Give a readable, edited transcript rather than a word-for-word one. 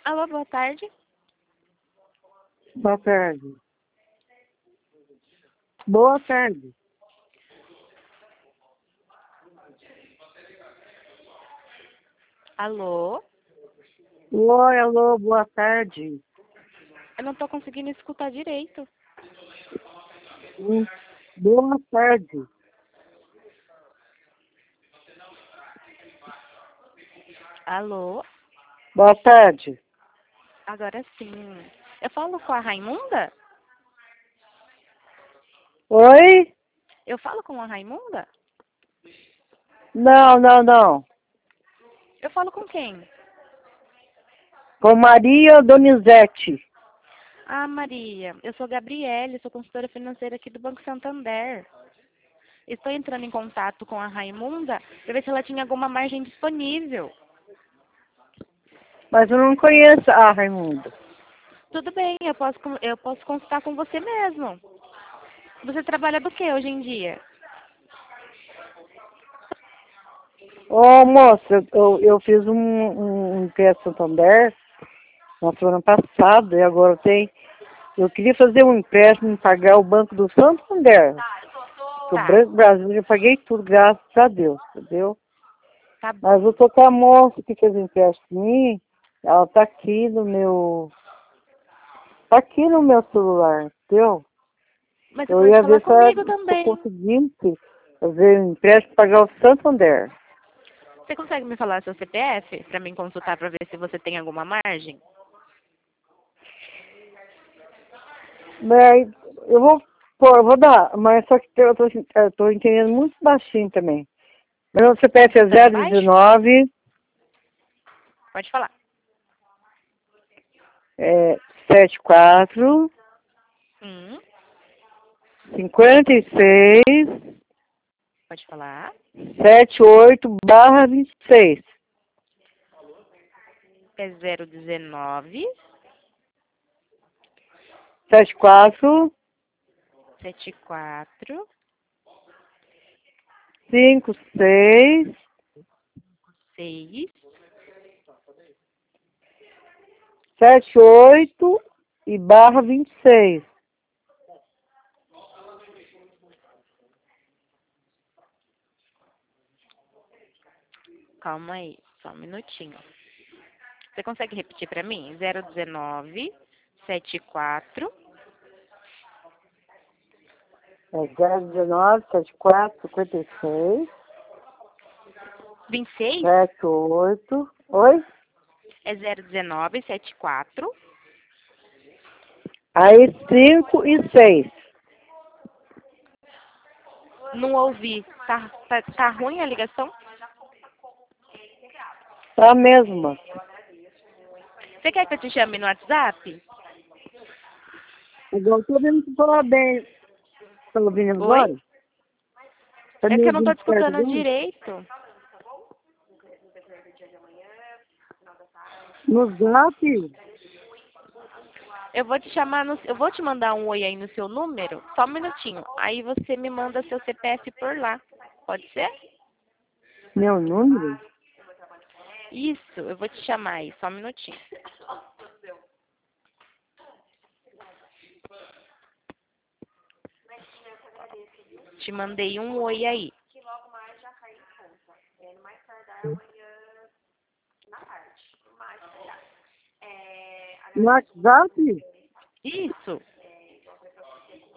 Alô, boa tarde. Boa tarde. Boa tarde. Alô? Oi, alô, boa tarde. Eu não tô conseguindo escutar direito. Boa tarde. Alô? Boa tarde. Agora sim. Eu falo com a Raimunda? Oi? Eu falo com a Raimunda? Não. Eu falo com quem? Com Maria Donizete. Ah, Maria, eu sou Gabriele, sou consultora financeira aqui do Banco Santander. Estou entrando em contato com a Raimunda para ver se ela tinha alguma margem disponível. Mas eu não conheço a Raimunda. Tudo bem, eu posso consultar com você mesmo. Você trabalha do que hoje em dia? Ô, moça, eu fiz um teste Santander na semana passada e agora eu queria fazer um empréstimo e pagar o Banco do Santander. O Tá, Banco do Brasil eu já paguei tudo, graças a Deus, entendeu? tá Mas bom. eu tô com a moça que fez o empréstimo em mim, ela tá aqui no meu. Tá aqui no meu celular, entendeu? Mas você Eu pode ia falar ver comigo se eu também. conseguisse fazer um empréstimo e pagar o Santander. Você consegue me falar seu CPF para mim consultar para ver se você tem alguma margem? Mas eu vou pôr, eu vou dar, mas só que eu tô entendendo muito baixinho também. Meu CPF é Tá baixo? 019 Pode falar. 74 Hum, 56 pode falar. 78/26. É 019 74 74 56 6. 78 e /26. Calma aí, só um minutinho. Você consegue repetir para mim? 019 74 É 019 74 56 26? 78. Oi? É 019 74. Aí 5 e 6. Não ouvi. Tá ruim a ligação? Tá mesmo. Você quer que eu te chame no WhatsApp? Igual tô vendo você falar bem. Tá ouvindo Oi? agora? Tá É me que eu não tô ouvindo te perto escutando agora? direito. No zap? Eu vou te chamar eu vou te mandar um oi aí no seu número, só um minutinho. Aí você me manda seu CPF por lá. Pode ser? Meu número? Isso, eu vou te chamar aí, só um minutinho. Te mandei um oi aí. No WhatsApp? Isso.